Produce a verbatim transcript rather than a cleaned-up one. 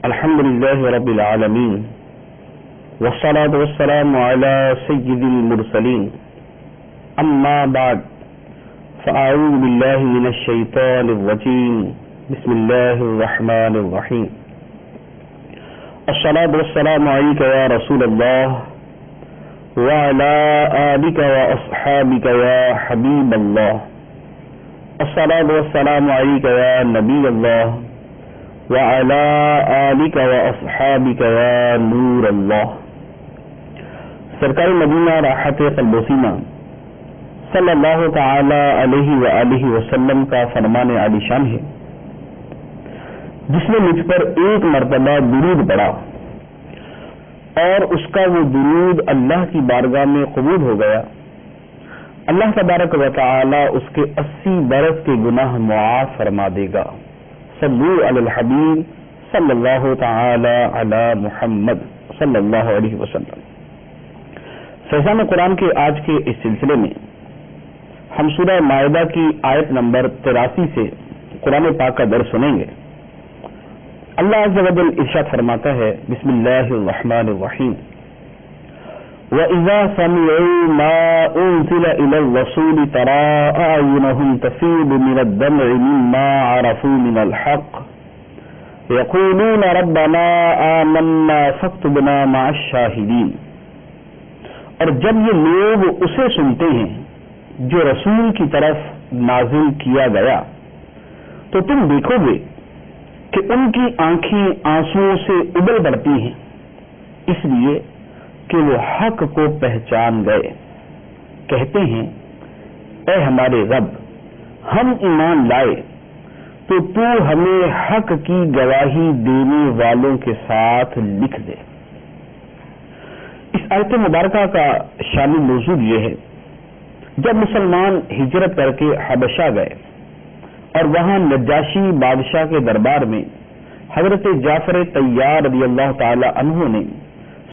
الحمد لله رب العالمين والصلاة والسلام على سيد المرسلين أما بعد فأعوذ بالله من الشيطان الرجيم بسم الله الرحمن الرحيم الصلاة والسلام عليك يا رسول الله وعلى آلك وأصحابك يا حبيب الله الصلاة والسلام عليك يا نبي الله وعلى آلك وأصحابك يا نور اللہ. سرکار مدینہ راحت قلب و سینہ صلی اللہ تعالی علیہ وآلہ وسلم کا فرمان عالی شان ہے جس نے مجھ پر ایک مرتبہ درود پڑھا اور اس کا وہ درود اللہ کی بارگاہ میں قبول ہو گیا. اللہ تبارک و تعالی اس کے اسی برس کے گناہ معاف فرما دے گا. صلو علی الحبیب صلی اللہ تعالی علی محمد صلی اللہ علیہ وسلم. فیضان قرآن کے آج کے اس سلسلے میں ہم سورہ مائدہ کی آیت نمبر تراسی سے قرآن پاک کا درس سنیں گے. اللہ عز و جل ارشاد فرماتا ہے بسم اللہ الرحمن الرحیم وَإِذَا سَمِعُوا مَا أُنزِلَ إِلَى الرَّسُولِ تَرَىٰ أَعْيُنَهُمْ تَفِيضُ مِنَ الدَّمْعِ مِمَّا عَرَفُوا مِنَ الْحَقِّ يَقُولُونَ رَبَّنَا آمَنَّا فَاكْتُبْنَا مَعَ الشَّاهِدِينَ. اور جب یہ لوگ اسے سنتے ہیں جو رسول کی طرف نازل کیا گیا تو تم دیکھو گے کہ ان کی آنکھیں آنسوؤں سے ابل پڑتی ہیں اس لیے کہ وہ حق کو پہچان گئے. کہتے ہیں اے ہمارے رب ہم ایمان لائے تو تو ہمیں حق کی گواہی دینے والوں کے ساتھ لکھ دے. اس آیت مبارکہ کا شامل موضوع یہ ہے جب مسلمان ہجرت کر کے حبشہ گئے اور وہاں نجاشی بادشاہ کے دربار میں حضرت جعفر طیار رضی اللہ تعالی عنہ نے